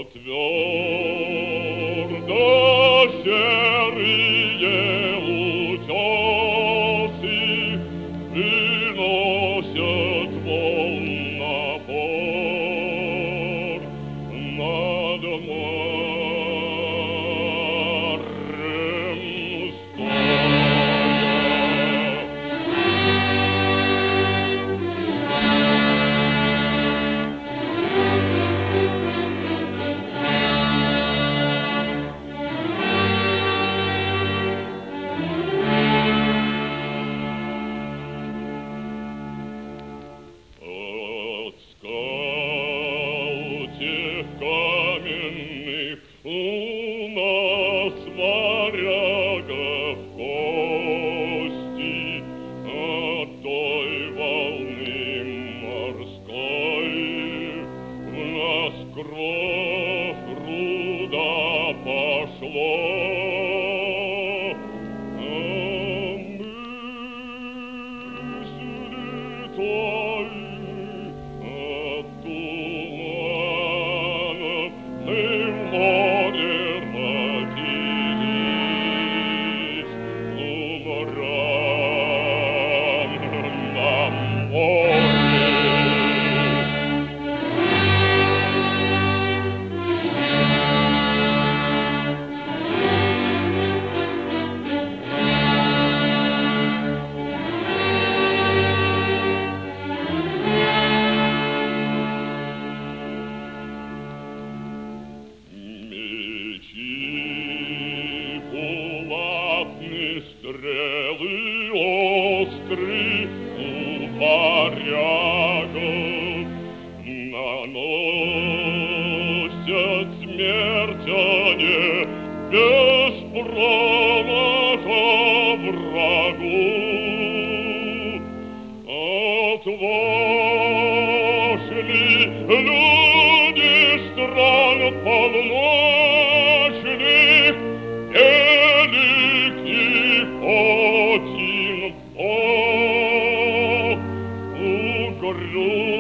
твердо серые утесы выносят волн напор над морем От скал тех каменных у нас варягов кости, от той волны морской в нас кровь руда пошло. Стрелы остры у варягов наносят смерть они без промаха врагу. Отважны люди стран полночных, Один Бог у груди.